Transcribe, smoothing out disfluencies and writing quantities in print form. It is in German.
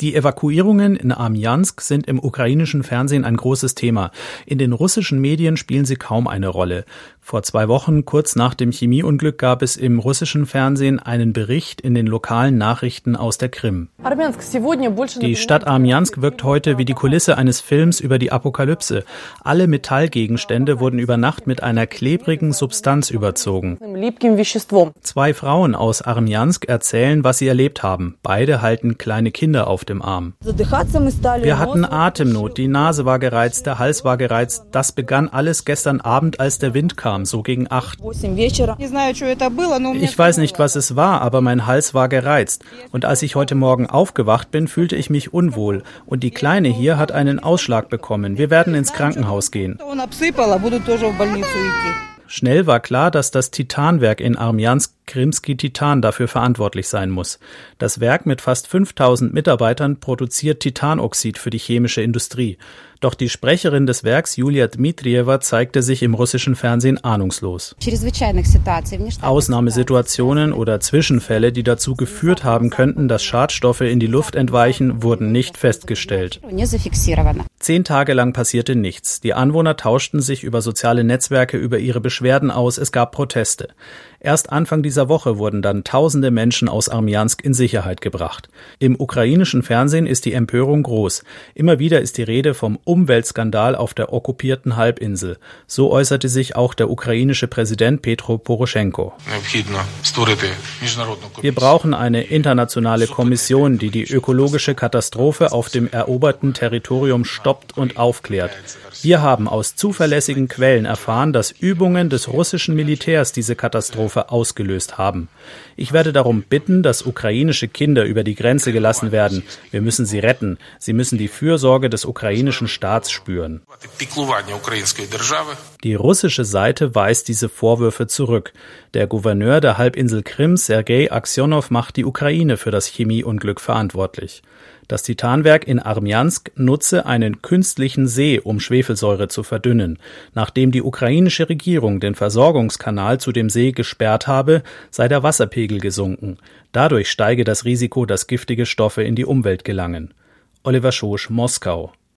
Die Evakuierungen in Armjansk sind im ukrainischen Fernsehen ein großes Thema. In den russischen Medien spielen sie kaum eine Rolle. Vor 2 Wochen, kurz nach dem Chemieunglück, gab es im russischen Fernsehen einen Bericht in den lokalen Nachrichten aus der Krim. Die Stadt Armjansk wirkt heute wie die Kulisse eines Films über die Apokalypse. Alle Metallgegenstände wurden über Nacht mit einer klebrigen Substanz überzogen. 2 Frauen aus Armjansk erzählen, was sie erlebt haben. Beide halten kleine Kinder auf dem Arm. Wir hatten Atemnot, die Nase war gereizt, der Hals war gereizt. Das begann alles gestern Abend, als der Wind kam, so gegen 8. Ich weiß nicht, was es war, aber mein Hals war gereizt. Und als ich heute Morgen aufgewacht bin, fühlte ich mich unwohl. Und die Kleine hier hat einen Ausschlag bekommen. Wir werden ins Krankenhaus gehen. Schnell war klar, dass das Titanwerk in Armjansk, Krimski Titan, dafür verantwortlich sein muss. Das Werk mit fast 5000 Mitarbeitern produziert Titanoxid für die chemische Industrie. Doch die Sprecherin des Werks, Julia Dmitrieva, zeigte sich im russischen Fernsehen ahnungslos. Ausnahmesituationen oder Zwischenfälle, die dazu geführt haben könnten, dass Schadstoffe in die Luft entweichen, wurden nicht festgestellt. 10 Tage lang passierte nichts. Die Anwohner tauschten sich über soziale Netzwerke über ihre Beschwerden aus. Es gab Proteste. Erst Anfang dieser Woche wurden dann tausende Menschen aus Armjansk in Sicherheit gebracht. Im ukrainischen Fernsehen ist die Empörung groß. Immer wieder ist die Rede vom Umweltskandal auf der okkupierten Halbinsel. So äußerte sich auch der ukrainische Präsident Petro Poroschenko. Wir brauchen eine internationale Kommission, die die ökologische Katastrophe auf dem eroberten Territorium stoppt und aufklärt. Wir haben aus zuverlässigen Quellen erfahren, dass Übungen des russischen Militärs diese Katastrophe ausgelöst haben. Ich werde darum bitten, dass ukrainische Kinder über die Grenze gelassen werden. Wir müssen sie retten. Sie müssen die Fürsorge des ukrainischen Staats spüren. Die russische Seite weist diese Vorwürfe zurück. Der Gouverneur der Halbinsel Krim, Sergei Aksionow, macht die Ukraine für das Chemieunglück verantwortlich. Das Titanwerk in Armjansk nutze einen künstlichen See, um Schwefelsäure zu verdünnen. Nachdem die ukrainische Regierung den Versorgungskanal zu dem See gesperrt habe, sei der Wasserpegel gesunken. Dadurch steige das Risiko, dass giftige Stoffe in die Umwelt gelangen. Oliver Schosch, Moskau.